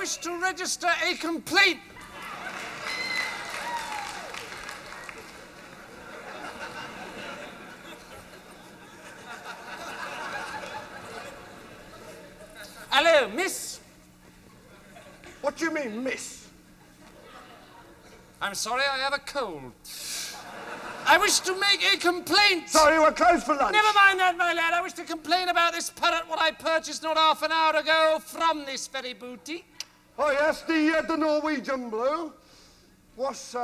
wish to register a complaint. Hello, miss. What do you mean, miss? I'm sorry, I have a cold. I wish to make a complaint. Sorry, we're closed for lunch. Never mind that, my lad. I wish to complain about this parrot what I purchased not half an hour ago from this very boutique. Oh, yes, the Norwegian blue. What's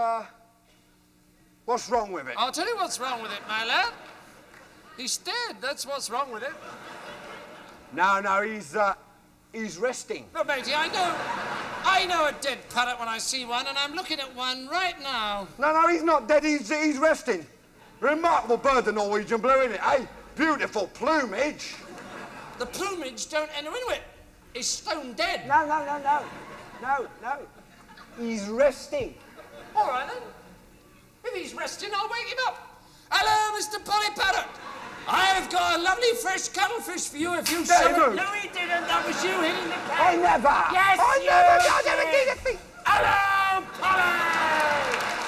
wrong with it? I'll tell you what's wrong with it, my lad. He's dead. That's what's wrong with it. No, he's resting. Look, matey, I know a dead parrot when I see one, and I'm looking at one right now. No, he's not dead. He's resting. Remarkable bird, the Norwegian blue, isn't it, eh? Beautiful plumage. The plumage don't enter into it. He's stone dead. No. He's resting. All right, then. If he's resting, I'll wake him up. Hello, Mr. Polly Parrot. I've got a lovely fresh cuttlefish for you if you show it. No, he didn't. That was you hitting the cat. I never. Yes, I never did a thing. Hello, Polly!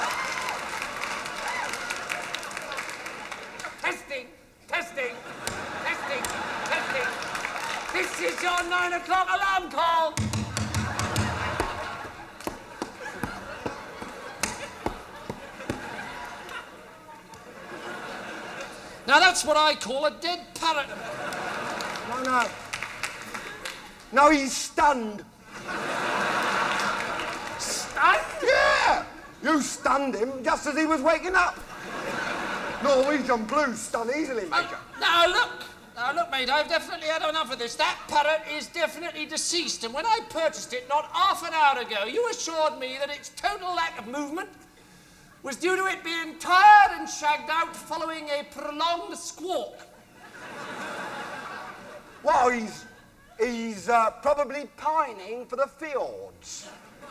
Testing. This is your 9 o'clock alarm call. Now that's what I call a dead parrot. No, he's stunned. Stunned? Yeah! You stunned him just as he was waking up. Norwegian blues stun easily, Major. Now look, mate, I've definitely had enough of this. That parrot is definitely deceased, and when I purchased it not half an hour ago, you assured me that its total lack of movement was due to it being tired and shagged out following a prolonged squawk. Well, he's probably pining for the fjords.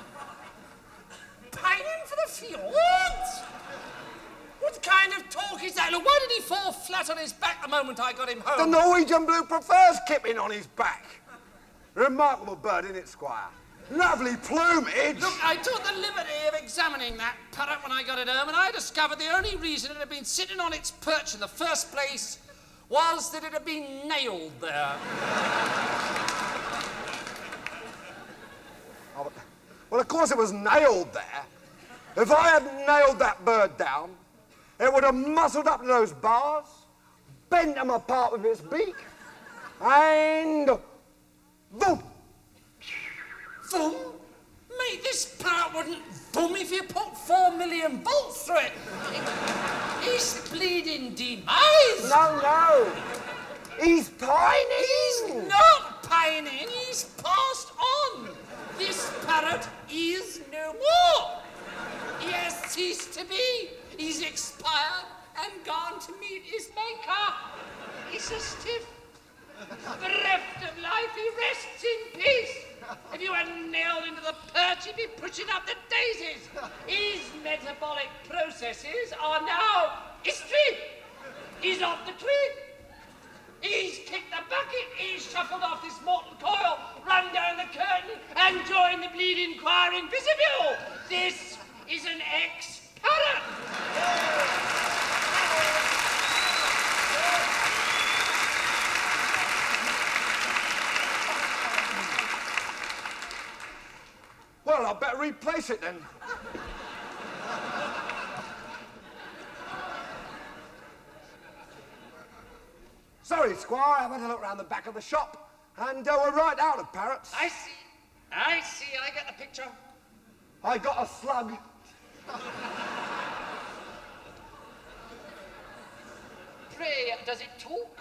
Pining for the fjords? What kind of talk is that? Look, why did he fall flat on his back the moment I got him The home? Norwegian blue prefers kipping on his back. Remarkable bird, isn't it, Squire? Lovely plumage. Look, I took the liberty of examining that parrot when I got it home, and I discovered the only reason it had been sitting on its perch in the first place was that it had been nailed there. Oh, well, of course it was nailed there. If I hadn't nailed that bird down, it would have muscled up to those bars, bent them apart with its beak, and boom! Boom? Mate, this parrot wouldn't boom if you put 4 million bolts through it. He's bleeding demise. No. He's pining. He's not pining. He's passed on. This parrot is no more. He has ceased to be. He's expired and gone to meet his maker. He's a stiff. Bereft of life, he rests in peace. If you hadn't nailed into the perch, he'd be pushing up the daisies. His metabolic processes are now history. He's off the twig. He's kicked the bucket. He's shuffled off this mortal coil, run down the curtain, and joined the bleeding choir in vestibule. This is an ex-parrot. Well, I'd better replace it then. Sorry, Squire, I've had a look round the back of the shop, and we're right out of parrots. I see. I get the picture. I got a slug. Pray, does it talk?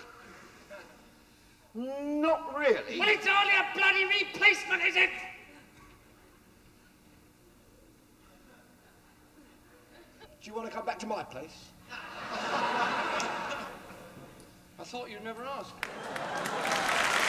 Not really. Well, it's only a bloody replacement, is it? Do you want to come back to my place? I thought you'd never ask.